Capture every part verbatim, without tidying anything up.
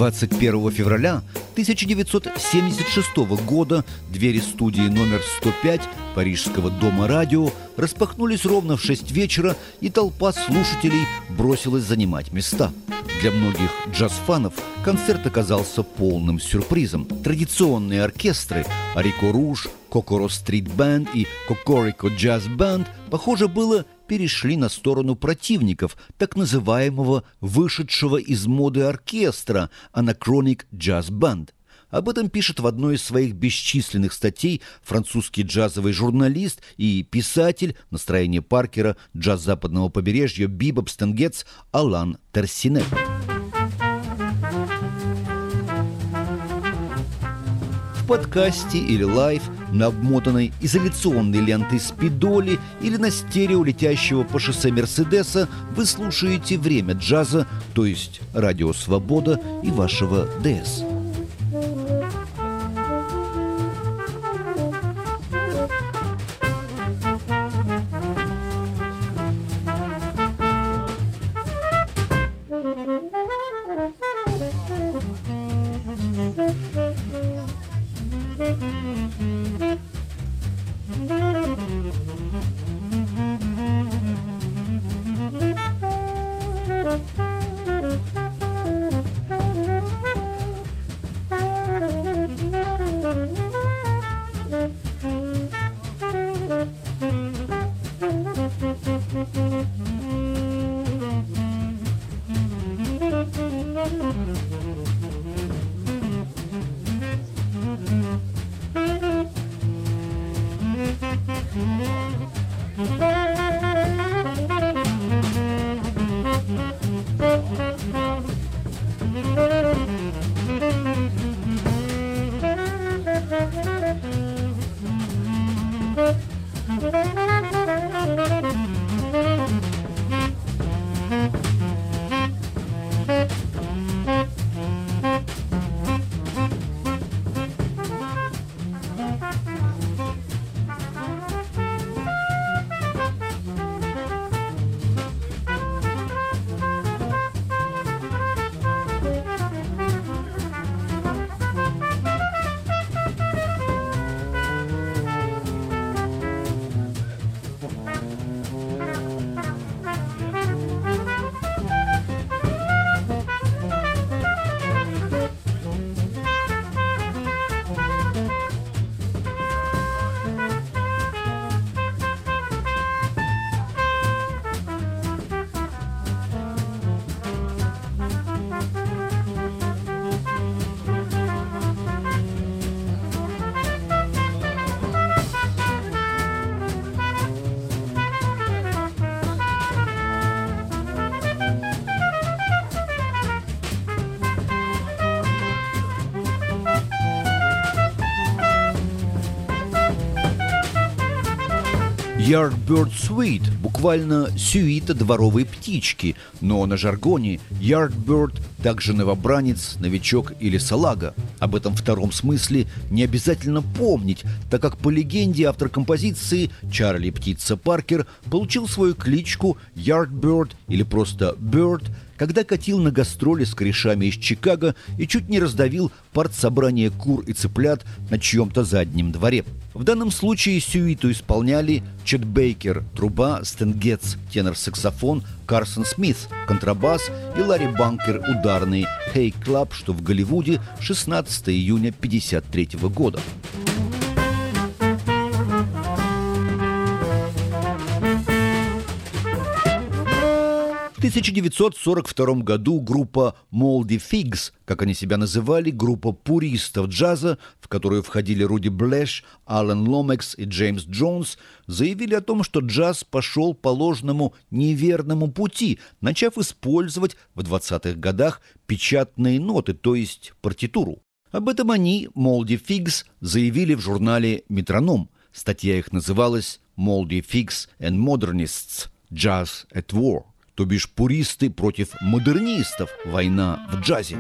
двадцать первого февраля тысяча девятьсот семьдесят шестого года двери студии номер сто пять Парижского дома радио распахнулись ровно в шесть вечера, и толпа слушателей бросилась занимать места. Для многих джаз-фанов концерт оказался полным сюрпризом. Традиционные оркестры «Арико Руж», «Кокоро Стрит Бэнд» и «Кокорико Джаз Бэнд», похоже было, перешли на сторону противников так называемого вышедшего из моды оркестра «Anachronic Jazz Band». Об этом пишет в одной из своих бесчисленных статей французский джазовый журналист и писатель настроения Паркера, джаз западного побережья, бибоп стенгетс Алан Терсине. В подкасте или лайв, на обмотанной изоляционной лентой спидоли или на стерео летящего по шоссе Мерседеса вы слушаете «Время джаза», то есть радио «Свобода» и вашего ДС. Yardbird Suite, буквально сюита дворовой птички, но на жаргоне Yardbird также новобранец, новичок или салага. Об этом втором смысле не обязательно помнить, так как по легенде автор композиции Чарли «Птица» Паркер получил свою кличку Yardbird или просто Bird, когда катил на гастроли с корешами из Чикаго и чуть не раздавил партсобрание кур и цыплят на чьем-то заднем дворе. В данном случае сюиту исполняли Чет Бейкер – труба, Стэн Гетц – тенор-саксофон, Карсон Смит – контрабас и Ларри Банкер – ударный «Hey Club», что в Голливуде, шестнадцатого июня пятьдесят третьего года. В тысяча девятьсот сорок втором году группа Moldy Figs, как они себя называли, группа пуристов джаза, в которую входили Руди Блэш, Алан Ломекс и Джеймс Джонс, заявили о том, что джаз пошел по ложному неверному пути, начав использовать в двадцатых годах печатные ноты, то есть партитуру. Об этом они, Moldy Figs, заявили в журнале «Метроном». Статья их называлась «Moldy Figs and Modernists – Jazz at War». То бишь пуристы против модернистов. Война в джазе.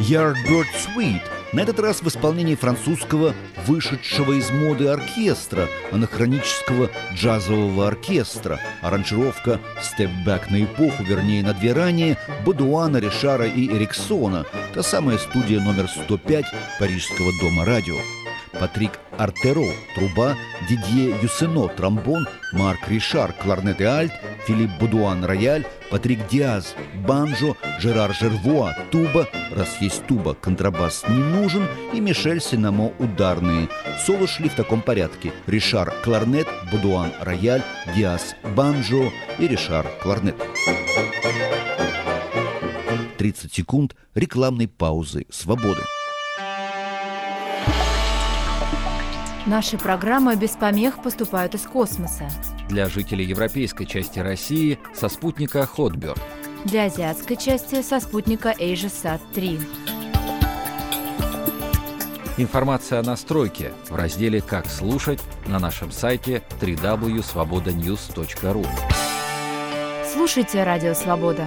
Yardbird Suite, на этот раз в исполнении французского вышедшего из моды оркестра, анахронического джазового оркестра. Аранжировка степ-бэк на эпоху, вернее на две ранее, Бодуана, Ришара и Эриксона. Та самая студия номер сто пять Парижского дома радио. Патрик Артеро – труба, Дидье Юсено – тромбон, Марк Ришар – кларнет и альт, Филипп Бодуан – рояль, Патрик Диаз – банджо, Жерар Жервуа – туба, раз есть туба, контрабас не нужен, и Мишель Синамо – ударные. Соло шли в таком порядке: Ришар – кларнет, Бодуан – рояль, Диаз – банджо и Ришар – кларнет. тридцать секунд рекламной паузы свободы. Наши программы без помех поступают из космоса. Для жителей европейской части России со спутника Hotbird. Для азиатской части со спутника AsiaSat три. Информация о настройке в разделе «Как слушать» на нашем сайте дабл ю дабл ю дабл ю точка свобода ньюс точка ру. Слушайте Радио Свобода.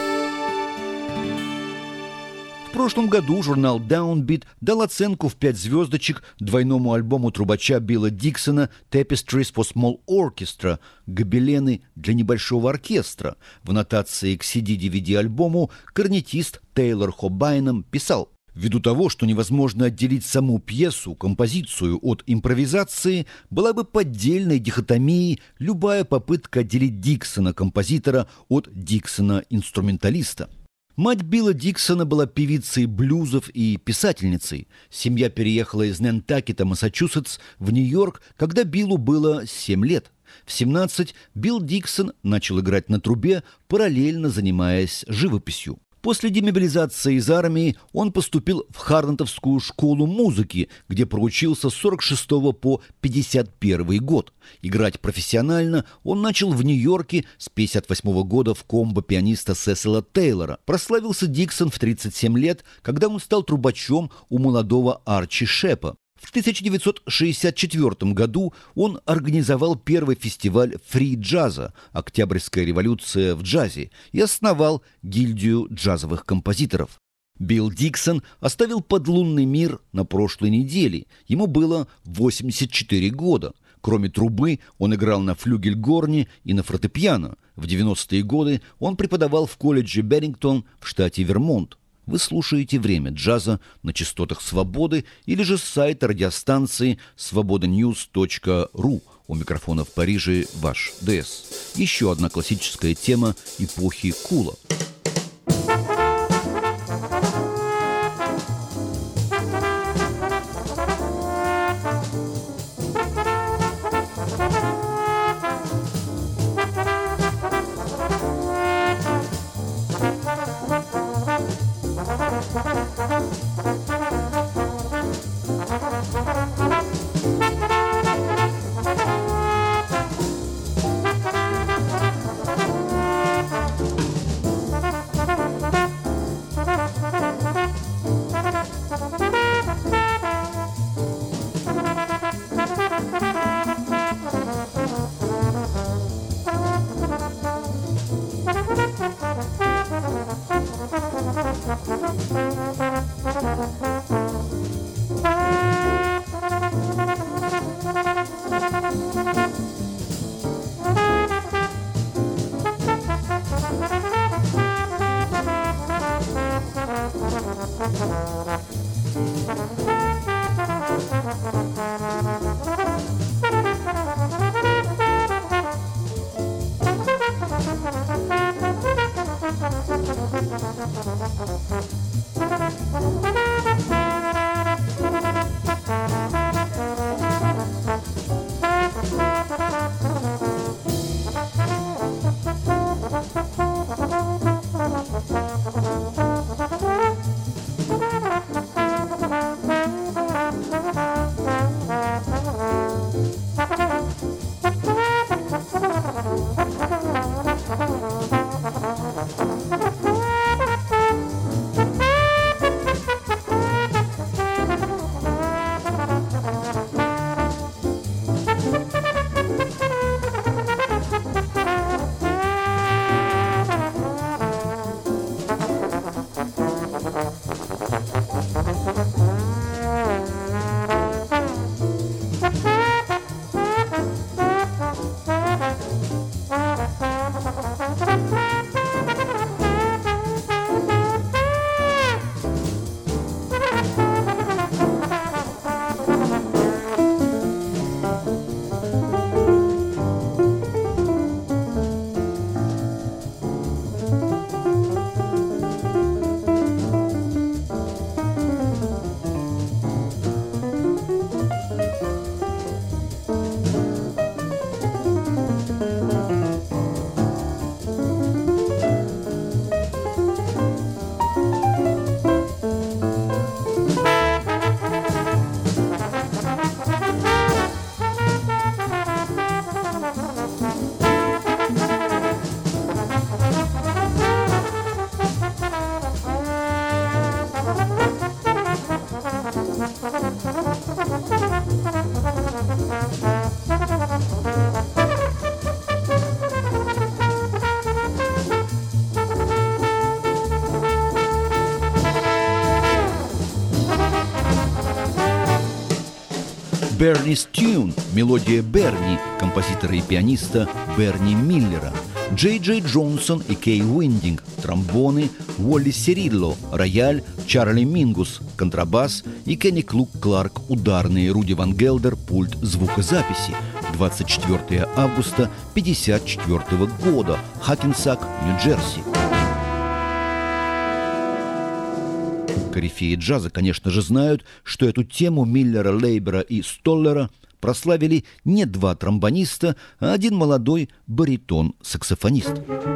В прошлом году журнал Downbeat дал оценку в пять звездочек двойному альбому трубача Билла Диксона «Tapestries for Small Orchestra» «Гобелены для небольшого оркестра». В аннотации к си ди-ди ви ди-альбому корнетист Тейлор Хобайном писал: «Ввиду того, что невозможно отделить саму пьесу, композицию от импровизации, была бы поддельной дихотомией любая попытка отделить Диксона, композитора, от Диксона, инструменталиста». Мать Билла Диксона была певицей блюзов и писательницей. Семья переехала из Нантакета, Массачусетс, в Нью-Йорк, когда Биллу было семь лет. В семнадцать Билл Диксон начал играть на трубе, параллельно занимаясь живописью. После демобилизации из армии он поступил в Харнетовскую школу музыки, где проучился с сорок шестого по пятьдесят первый год. Играть профессионально он начал в Нью-Йорке с пятьдесят восьмого года в комбо пианиста Сесила Тейлора. Прославился Диксон в тридцать семь лет, когда он стал трубачом у молодого Арчи Шепа. В тысяча девятьсот шестьдесят четвёртом году он организовал первый фестиваль фри-джаза «Октябрьская революция в джазе» и основал гильдию джазовых композиторов. Билл Диксон оставил подлунный мир на прошлой неделе. Ему было восемьдесят четыре года. Кроме трубы, он играл на флюгельгорне и на фортепиано. В девяностые годы он преподавал в колледже Беррингтон в штате Вермонт. Вы слушаете «Время джаза» на частотах «Свободы» или же с сайта радиостанции свобода ньюс точка ру. У микрофона в Париже ваш ДС. Еще одна классическая тема эпохи Кула. Bernie's Tune – мелодия Берни, композитора и пианиста Берни Миллера. Джей Джей Джонсон и Кей Уиндинг – тромбоны, Уолли Серилло – рояль, Чарли Мингус – контрабас и Кенни Клук Кларк – ударные, Руди Ван Гелдер – пульт звукозаписи. двадцать четвёртого августа пятьдесят четвёртого года. Хакенсак, Нью-Джерси. Корифеи джаза, конечно же, знают, что эту тему Миллера, Лейбера и Столлера прославили не два тромбониста, а один молодой баритон-саксофонист.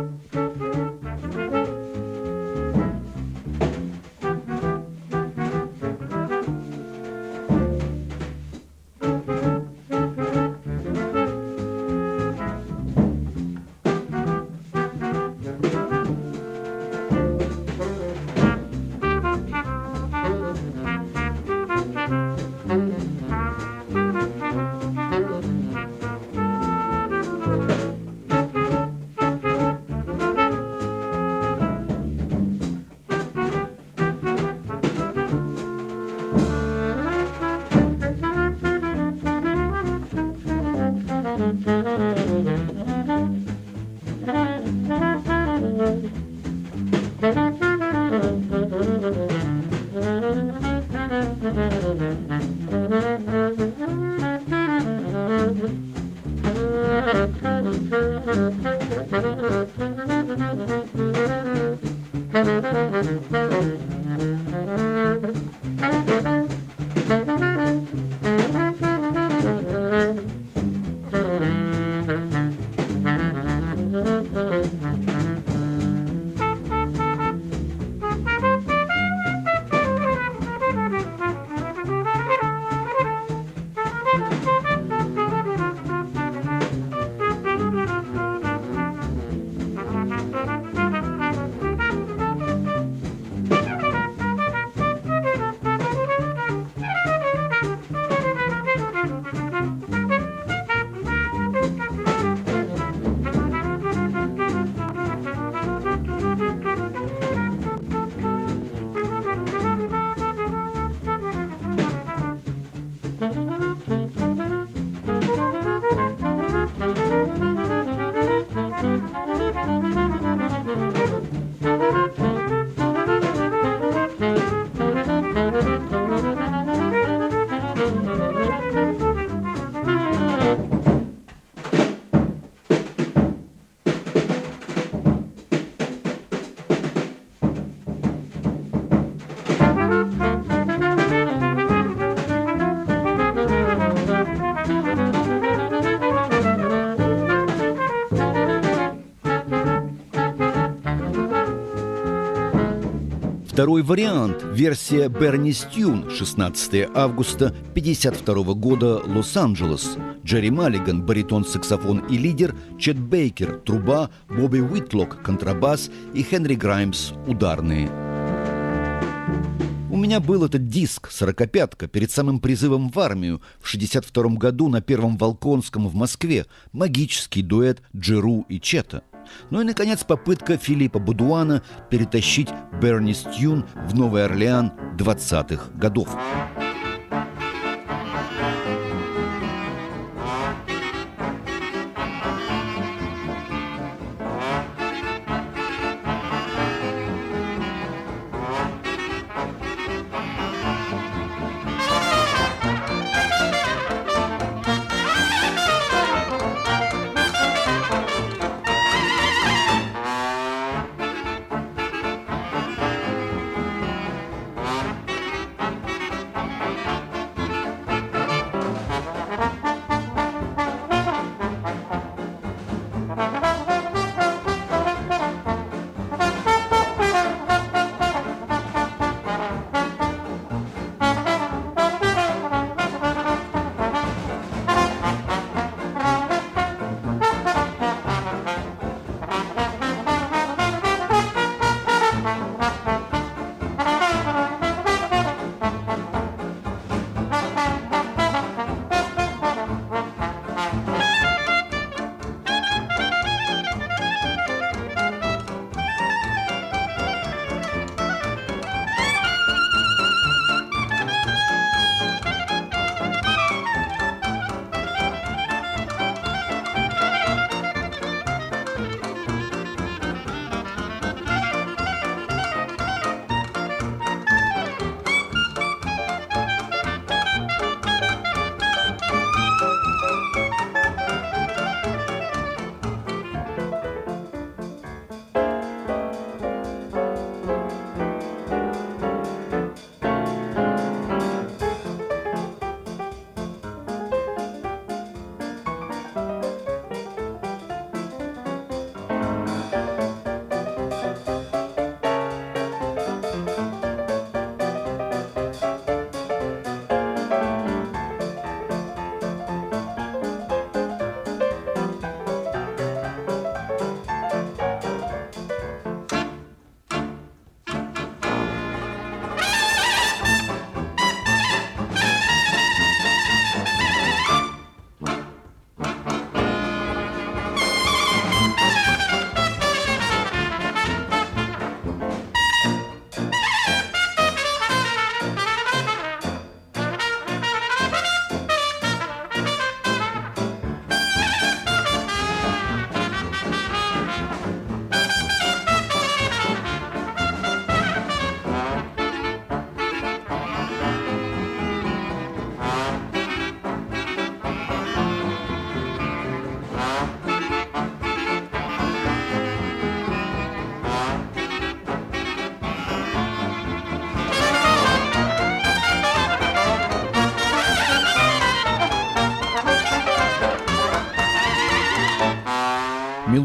Второй вариант – версия Bernie's Tune, шестнадцатого августа пятьдесят второго года, Лос-Анджелес. Джерри Маллиган – баритон-саксофон и лидер, Чет Бейкер – труба, Бобби Уитлок – контрабас и Хенри Граймс – ударные. У меня был этот диск «Сорокопятка» перед самым призывом в армию в шестьдесят втором году на Первом Волконском в Москве. Магический дуэт Джеру и Чета. Ну и, наконец, попытка Филиппа Будуана перетащить Bernie's Tune в Новый Орлеан двадцатых годов.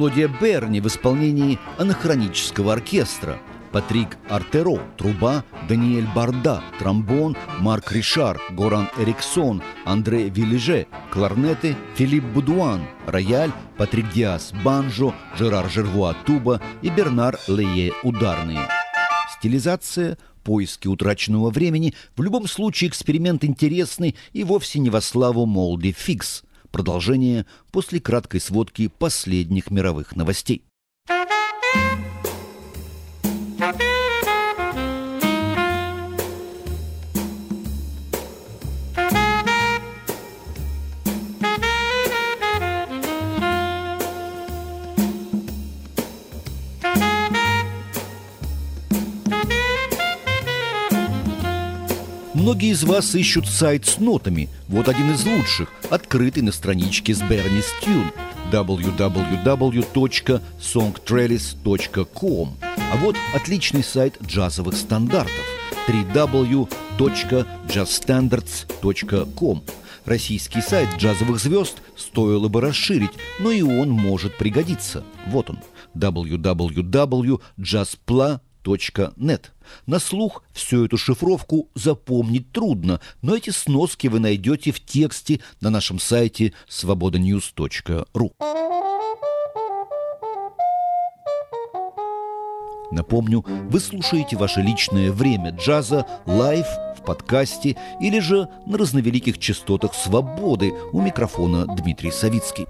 Мелодия Берни в исполнении анахронического оркестра. Патрик Артеро – труба, Даниэль Барда – тромбон, Марк Ришар, Горан Эриксон, Андре Виллеже – кларнеты, Филипп Будуан – рояль, Патрик Диас – банджо, Жерар Жервуа – туба и Бернар Лее – ударные. Стилизация, поиски утраченного времени – в любом случае эксперимент интересный и вовсе не во славу Молди Фикс. Продолжение после краткой сводки последних мировых новостей. Многие из вас ищут сайт с нотами. Вот один из лучших, открытый на страничке с Bernie's Tune дабл ю дабл ю дабл ю точка songtrellis точка ком. А вот отличный сайт джазовых стандартов дабл ю дабл ю дабл ю точка jazzstandards точка ком. Российский сайт джазовых звезд стоило бы расширить, но и он может пригодиться. Вот он, дабл ю дабл ю дабл ю точка jazzpla точка нет. На слух всю эту шифровку запомнить трудно, но эти сноски вы найдете в тексте на нашем сайте свобода ньюс точка ру. Напомню, вы слушаете ваше личное время джаза лайв в подкасте или же на разновеликих частотах свободы. У микрофона Дмитрий Савицкий.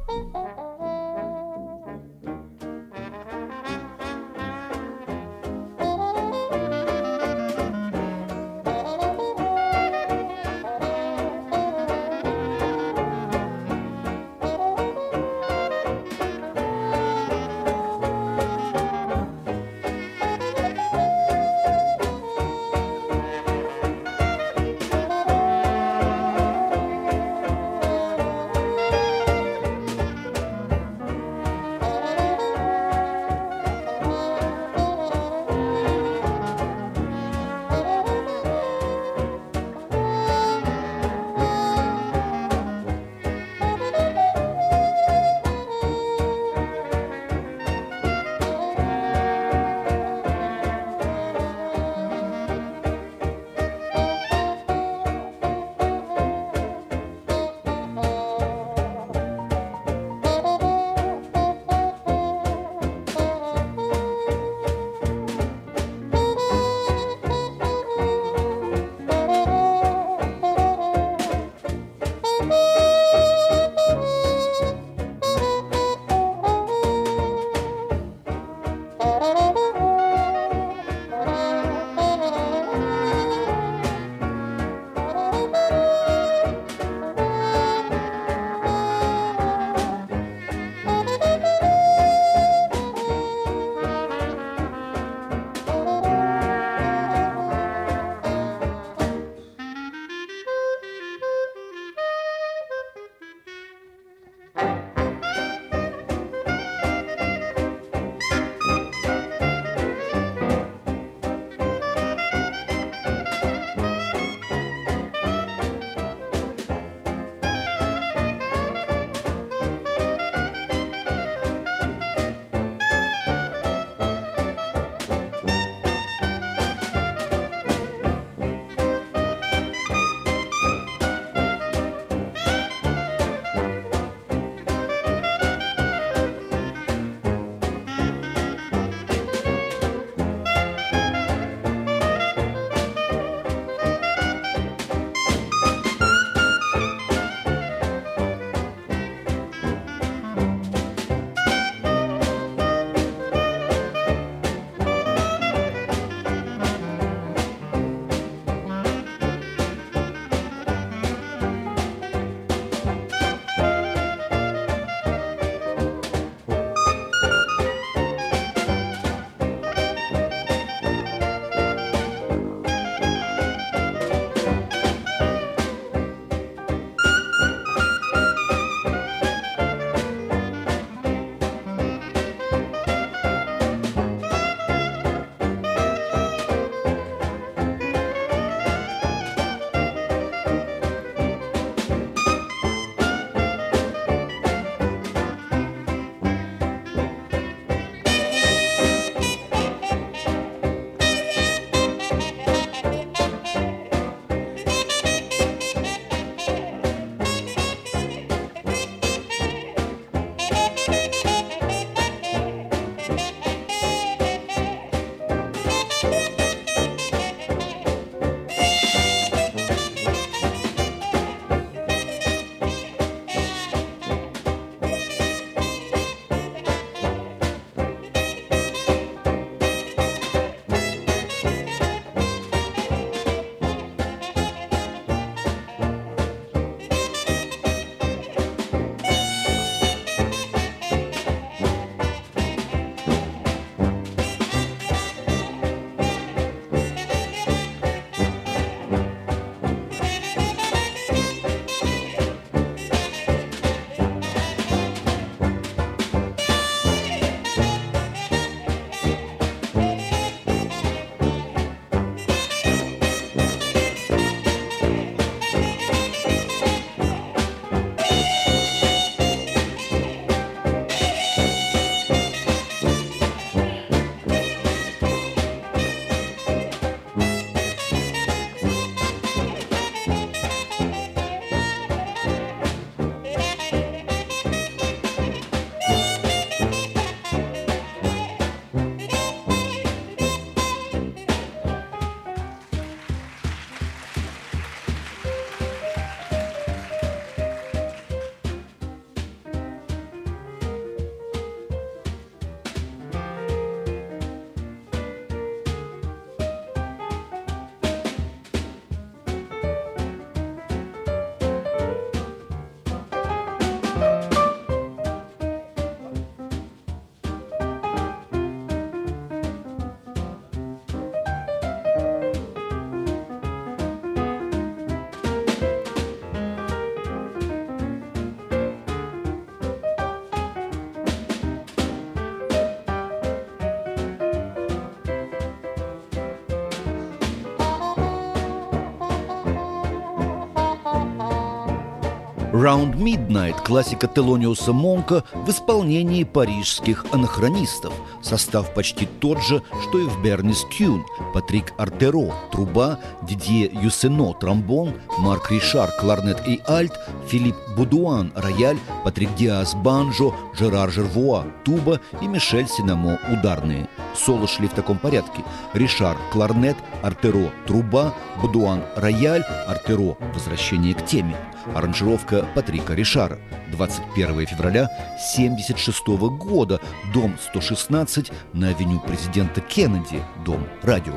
«Round Midnight» – классика Телониуса Монка в исполнении парижских анахронистов. Состав почти тот же, что и в «Бернис Тюн». Патрик Артеро – труба, Дидье Юссено – тромбон, Марк Ришар – кларнет и альт, Филипп Будуан – рояль, Патрик Диас – банджо, Жерар Жервуа – туба и Мишель Синамо – ударные. Соло шли в таком порядке: Ришар – кларнет, Артеро – труба, Будуан – рояль, Артеро – возвращение к теме. Аранжировка Патрика Ришара. двадцать первого февраля семьдесят шестого года. Дом сто шестнадцать на авеню президента Кеннеди. Дом радио.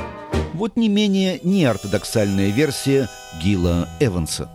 Вот не менее неортодоксальная версия Гила Эванса.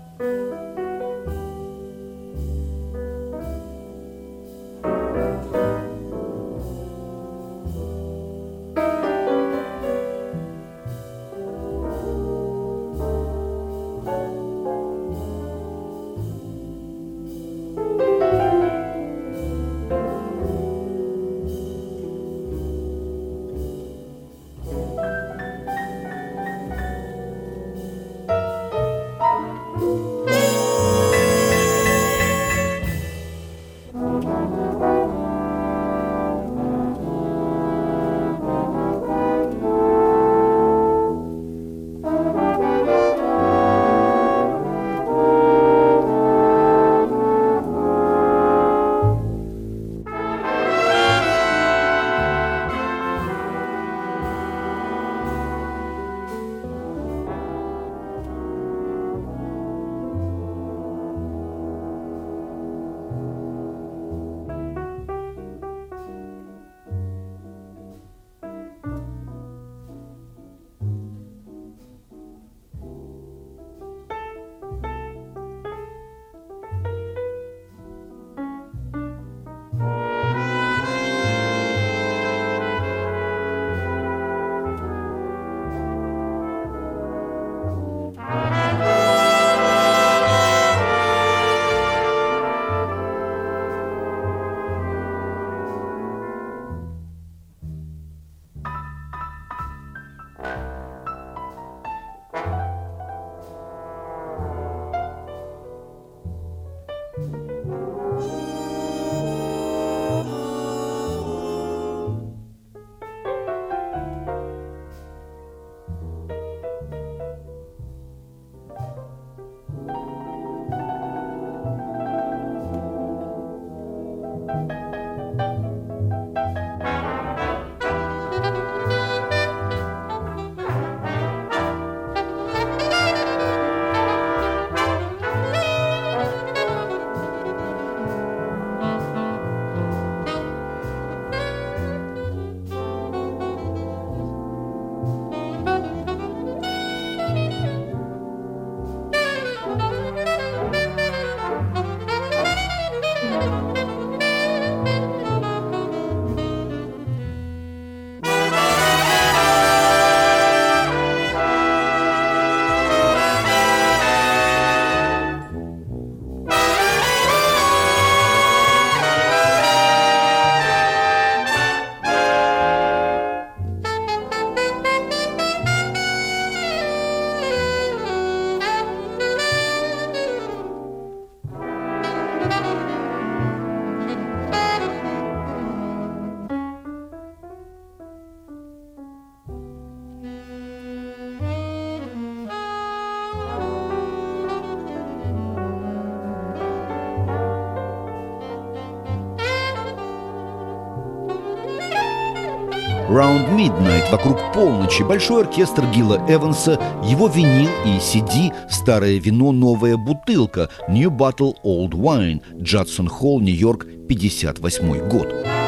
Round Midnight, вокруг полночи, большой оркестр Гила Эванса, его винил и си ди «Старое вино, новая бутылка», New Bottle, Old Wine, Джадсон Холл, Нью-Йорк, пятьдесят восьмой год.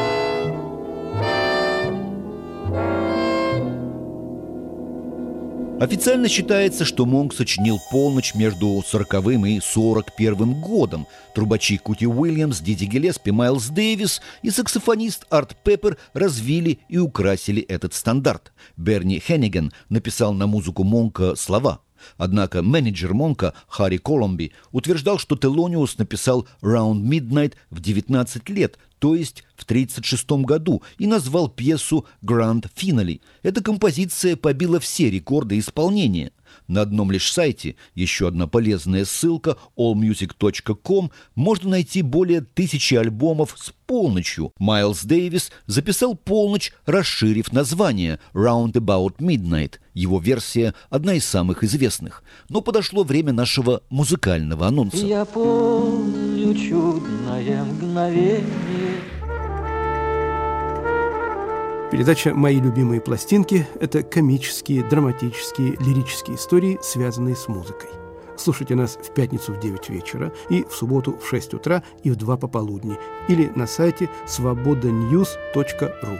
Официально считается, что Монк сочинил «Полночь» между сороковым и сорок первым годом. Трубачи Кути Уильямс, Диди Гиллеспи, Майлз Дэвис и саксофонист Арт Пеппер развили и украсили этот стандарт. Берни Хенниган написал на музыку Монка слова. Однако менеджер Монка Харри Коломби утверждал, что Телониус написал «Round Midnight» в девятнадцать лет, то есть в тридцать шестом году, и назвал пьесу «Grand Finale». Эта композиция побила все рекорды исполнения. На одном лишь сайте, еще одна полезная ссылка, all music точка com, можно найти более тысячи альбомов с полночью. Майлз Дэвис записал «Полночь», расширив название «Round About Midnight». Его версия одна из самых известных. Но подошло время нашего музыкального анонса. Я помню чудное мгновение. Передача «Мои любимые пластинки» – это комические, драматические, лирические истории, связанные с музыкой. Слушайте нас в пятницу в девять вечера и в субботу в шесть утра и в два пополудни или на сайте свобода ньюс точка ру.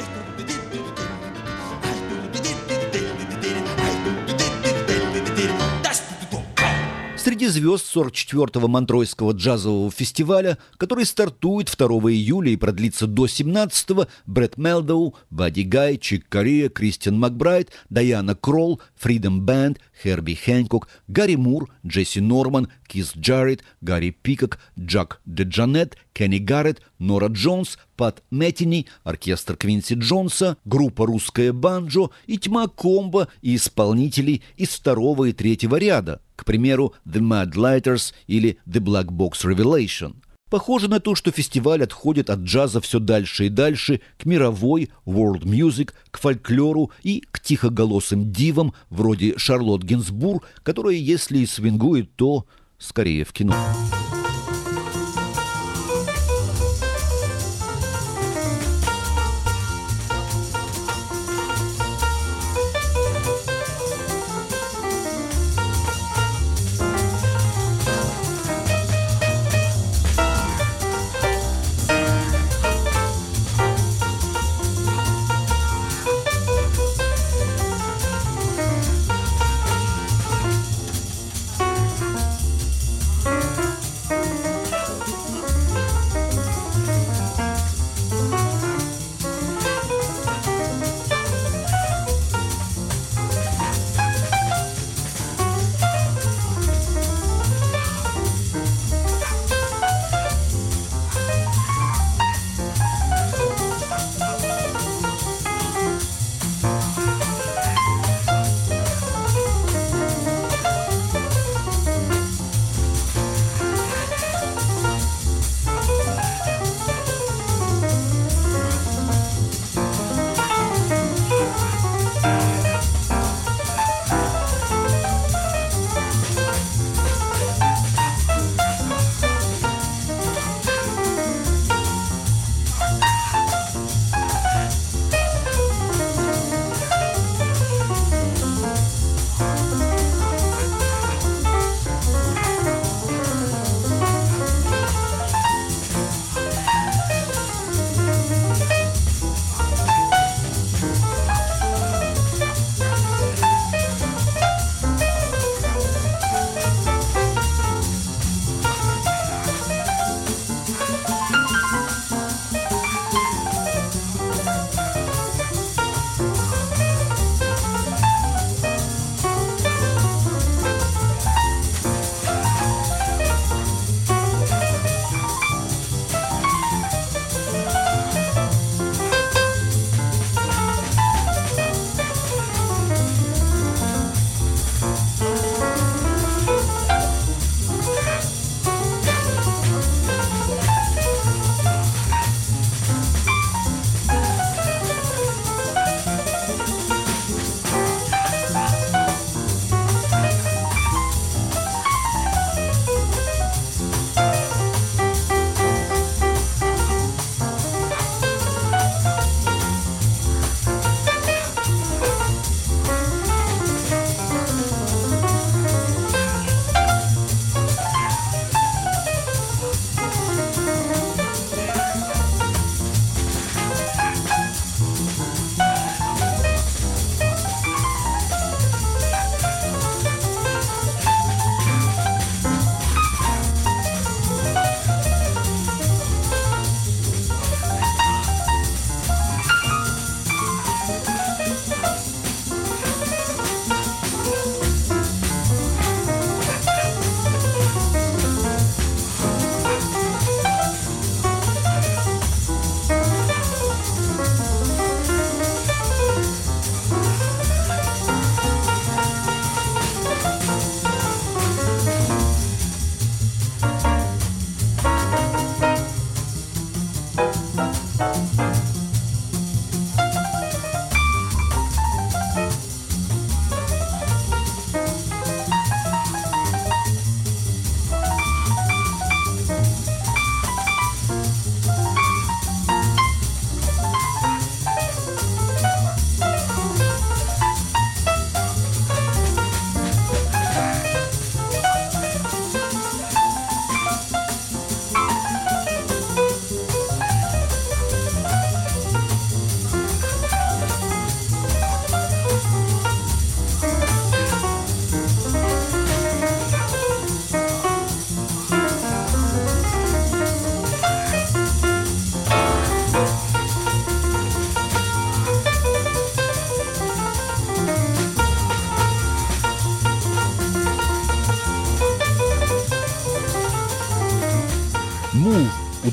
Среди звезд сорок четвёртого Монтройского джазового фестиваля, который стартует второго июля и продлится до семнадцатого, Брэд Мелдоу, Бадди Гай, Чик Корея, Кристиан Макбрайт, Дайана Кролл, Фридом Бэнд, Херби Хэнкок, Гарри Мур, Джесси Норман, Кис Джарретт, Гарри Пикок, Джак Деджанет, Кенни Гарретт, Нора Джонс, Пат Мэттини, оркестр Квинси Джонса, группа «Русское банджо» и тьма комбо и исполнителей из второго и третьего ряда, к примеру, The Mad Lighters или The Black Box Revelation. Похоже на то, что фестиваль отходит от джаза все дальше и дальше к мировой world music, к фольклору и к тихоголосым дивам вроде Шарлотт Гинзбург, которая, если и свингует, то скорее в кино.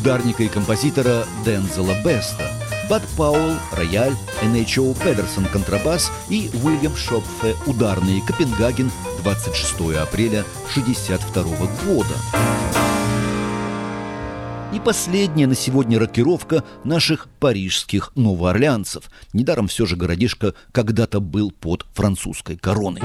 ударника и композитора Дензела Беста, Бад Пауэлл – рояль, Эн Эйч О Педерсон – контрабас и Уильям Шопфе – ударные, Копенгаген, двадцать шестого апреля шестьдесят второго года. И последняя на сегодня рокировка наших парижских новоорлеанцев. Недаром все же городишко когда-то был под французской короной.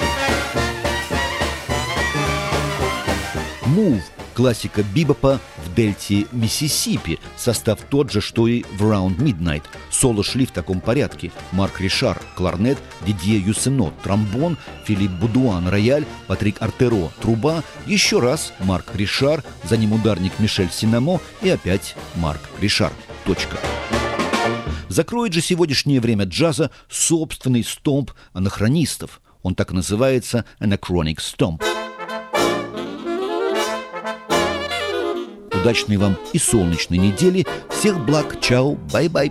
Move – классика бибопа в дельте Миссисипи. Состав тот же, что и в Round Midnight. Соло шли в таком порядке: Марк Ришар – кларнет, Дидье Юссено – тромбон, Филипп Будуан – рояль, Патрик Артеро – труба, еще раз Марк Ришар, за ним ударник Мишель Синамо и опять Марк Ришар. Точка. Закроет же сегодняшнее время джаза собственный стомп анахронистов. Он так и называется «Anachronic Stomp». Удачной вам и солнечной недели. Всех благ. Чао. Бай-бай.